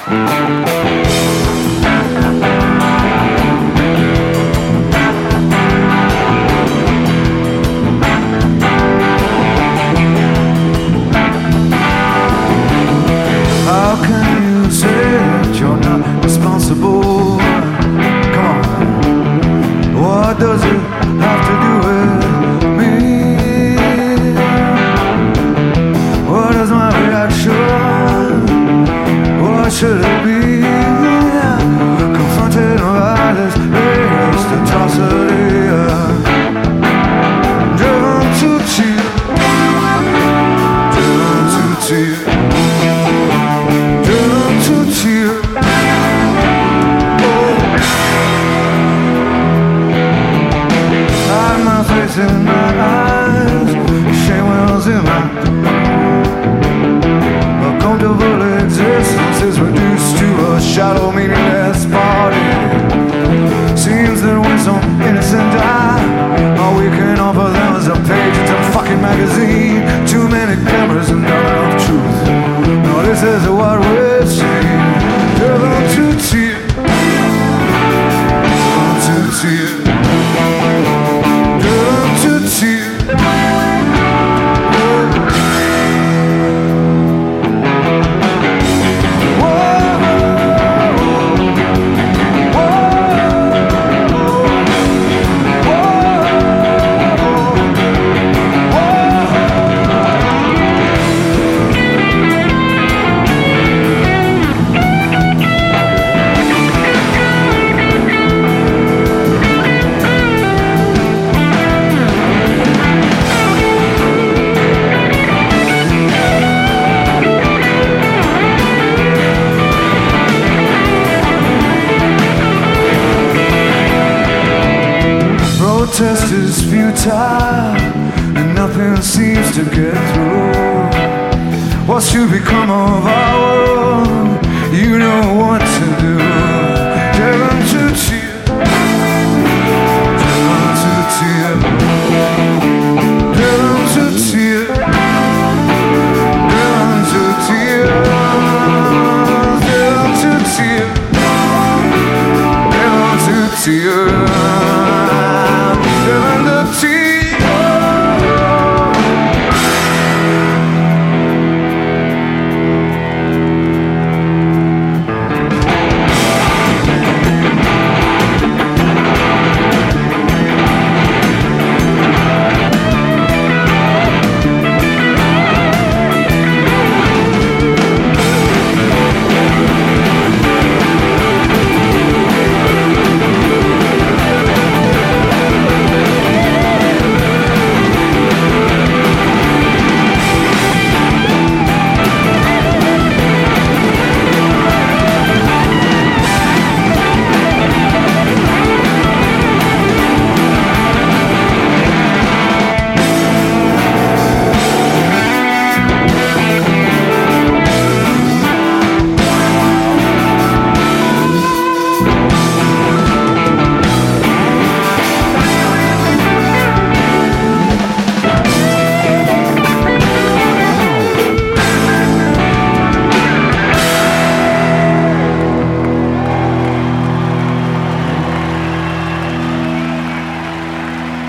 How can you say that you're not responsible? Come on, what does it have to do with me? What is my reaction? What should it be? Confronted by this latest atrocity, driven to tears, driven to tears. In my eyes, shame wells in my a comfortable existence is reduced to a shallow, meaningless party. Seems that when some innocent die, all we can offer them is a page in some fucking magazine. Too many cameras and not enough truth. No, this is what we're seeing. Driven to tears, to tears. Protest is futile and nothing seems to get through. What should become of our world? You know